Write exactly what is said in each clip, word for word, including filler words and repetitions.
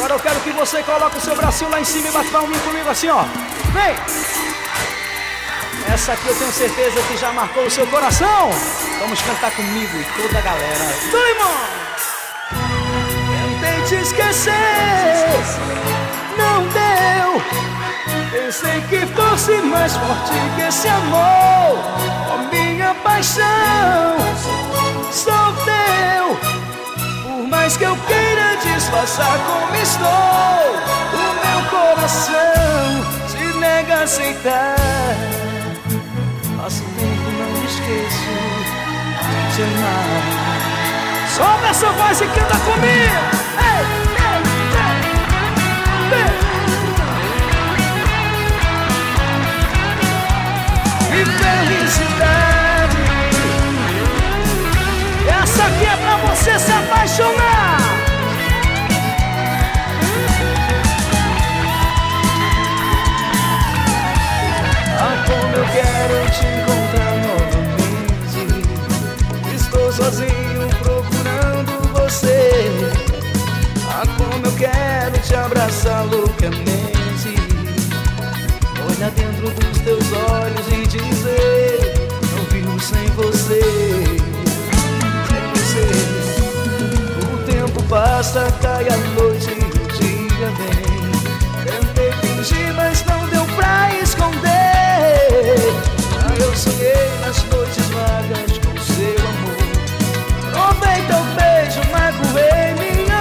Agora eu quero que você coloque o seu bracinho lá em cima e bata palminha comigo assim, ó. Vem! Essa aqui eu tenho certeza que já marcou o seu coração. Vamos cantar comigo e toda a galera. Doimon! Tentei te esquecer, não deu. Pensei que fosse mais forte que esse amor. Oh, minha paixão, só teu. Por mais que eu queira disfarçar como estou, o meu coração se nega a aceitar. Passo tempo, não esqueço de te amar. Sobe essa voz e canta comigo. Ei, ei, ei, ei. E felicidade, essa aqui é pra você se apaixonar. Ah, como eu quero te encontrar novamente. Estou sozinho procurando você. Ah, como eu quero te abraçar loucamente. Olhar dentro dos teus olhos e dizer: não vivo sem você. Sem você. O tempo passa, cai a noite e o dia vem. Tentei fingir, mas não deu pra esconder. Ah, eu sonhei nas noites vagas com seu amor. Provei teu beijo, magoei minha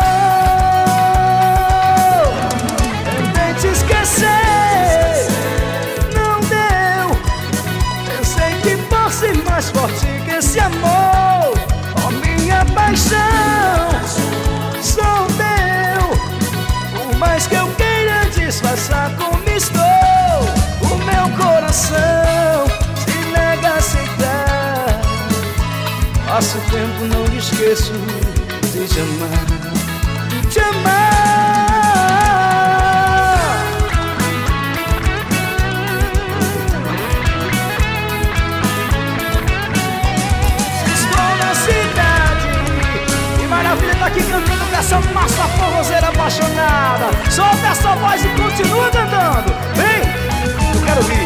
dor. Tentei te esquecer, não deu. Pensei que fosse mais forte que esse amor. Oh, minha paixão, só teu. Por mais que eu queira disfarçar como estou, o meu coração se nega a aceitar. Passo tempo, não me esqueço de te amar, de te amar. Estou na cidade e Maravilha tá aqui cantando com essa massa forrozeira apaixonada. Solta essa voz e continua cantando. Vem, eu quero ouvir.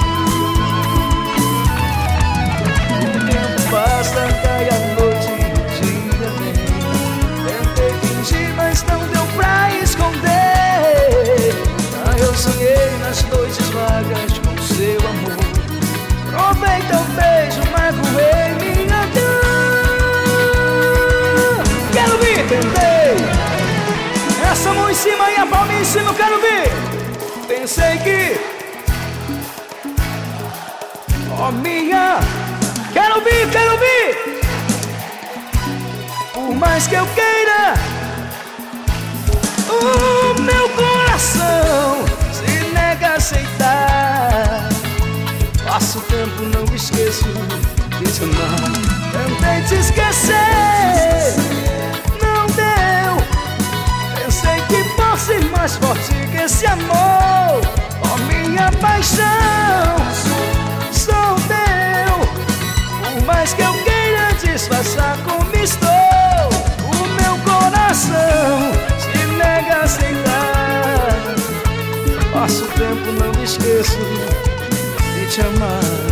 O tempo passa, cai a noite e o dia vem. Tentei fingir, mas não deu pra esconder. Ah, eu sonhei nas noites vagas com seu amor. Provei teu beijo, magoei minha dor. Quero ouvir. Tentei. Essa mão em cima e a palma em cima, eu quero ver. Pensei que, oh minha, quero ouvir, quero ouvir. Por mais que eu queira, o meu coração se nega a aceitar. Passo tempo, não me esqueço de te amar. Tentei te esquecer, não deu. Pensei que fosse mais forte que esse amor. Oh, minha paixão, só teu. Por mais que eu queira disfarçar como estou, o meu coração se nega a aceitar. Passo o tempo, não me esqueço de te amar.